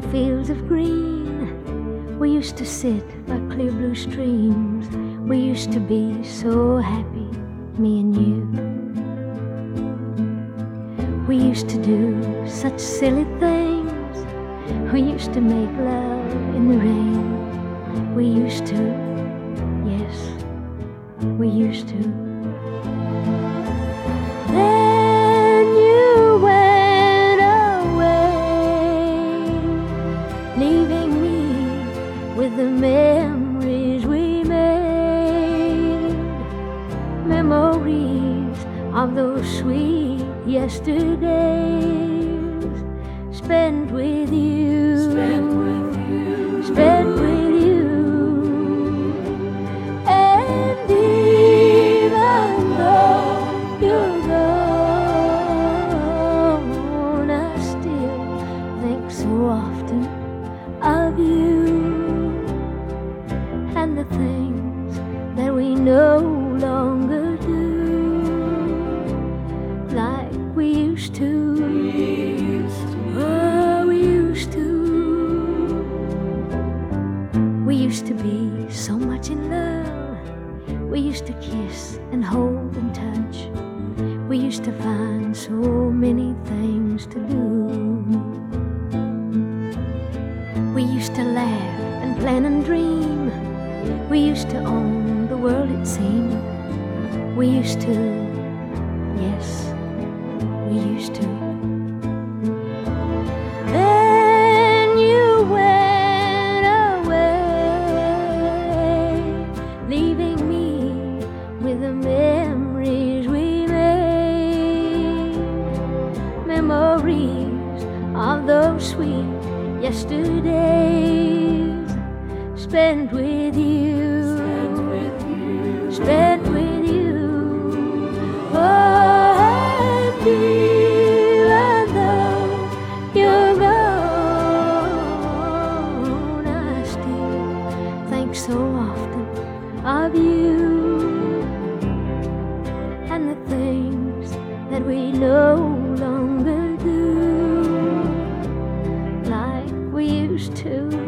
fields of green. We used to sit by clear blue streams. We used to be so happy, me and you. We used to do such silly things. We used to make love in the rain. We used to, yes, we used to. Then you went away, leaving me with the memories we made. Memories of those sweet yesterdays spent with you, spent with you, spent with you. And even though you're gone, I still think so often of you and the things that we no longer do like we used to. Oh, we used to. We used to be so much in love. We used to kiss and hold and touch. We used to find so many things to do. We used to laugh and plan and dream. We used to own the world, it seemed. We used to, yes, we used to. Then you went away, leaving me with the memories we made. Memories of those sweet yesterdays spent with you, spent with you. Oh, and even though you're gone, I still think so often of you and the things that we no longer do like we used to.